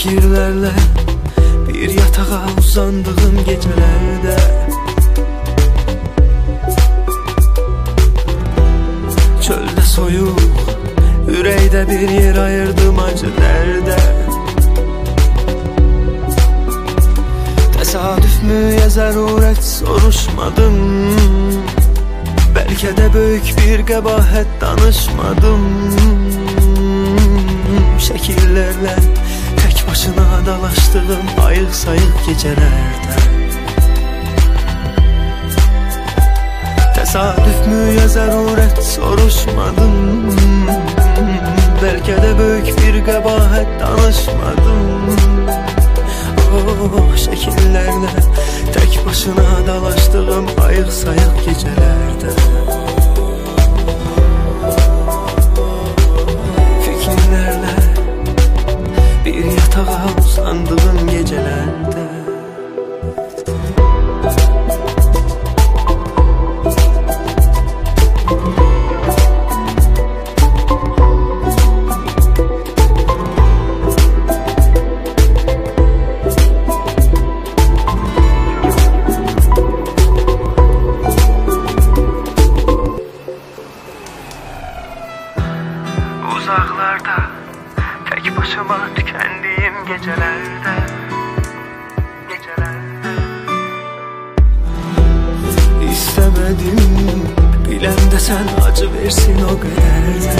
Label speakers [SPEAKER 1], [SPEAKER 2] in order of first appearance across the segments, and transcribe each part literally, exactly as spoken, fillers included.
[SPEAKER 1] Fikirlerle bir yatağa uzandığım gecelerde çölde soyuq, ürəkdə bir yer ayırdım acı dərdə. Təsadüf mü ya zərurət soruşmadım, bəlkə də böyük bir qəbahət danışmadım. Şəkillərlə tək başına dalaşdığım ayıq-sayıq gecələrdə təsadüf mü ya zərurət soruşmadım, bəlkə də böyük bir qəbahət danışmadım. Oh, şəkillərlə tək başına dalaşdığım ayıq-sayıq gecələrdə fikirlərlə bir yatağa uzandığım gecələrdə uzaqlarda tek başıma tükendiyim gecelerde gecelerde İstemedim bilen de sen acı versin o kadar da.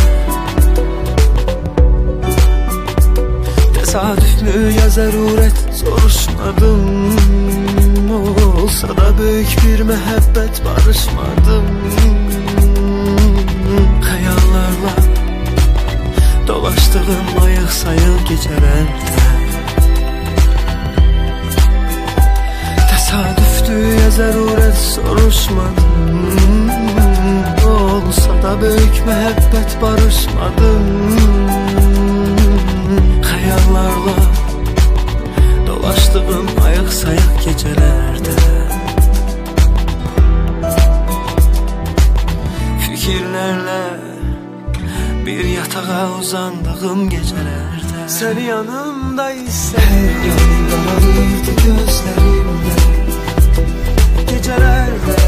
[SPEAKER 1] Tesadüf mü ya zaruret soruşmadım, olsa da büyük bir mehabbet barışmadım. Hayallarla dolaştığım ayıq-sayıq gecələrdə təsadüfdü ya zərurət soruşmadım, olsa da böyük məhəbbət barışmadım. Xəyallarla dolaşdığım ayıq-sayıq gecələrdə fikirlərlə bir yatağa uzandığım gecelerde sen yanımda ise her yanım kararırdı gözlerimde gecelerde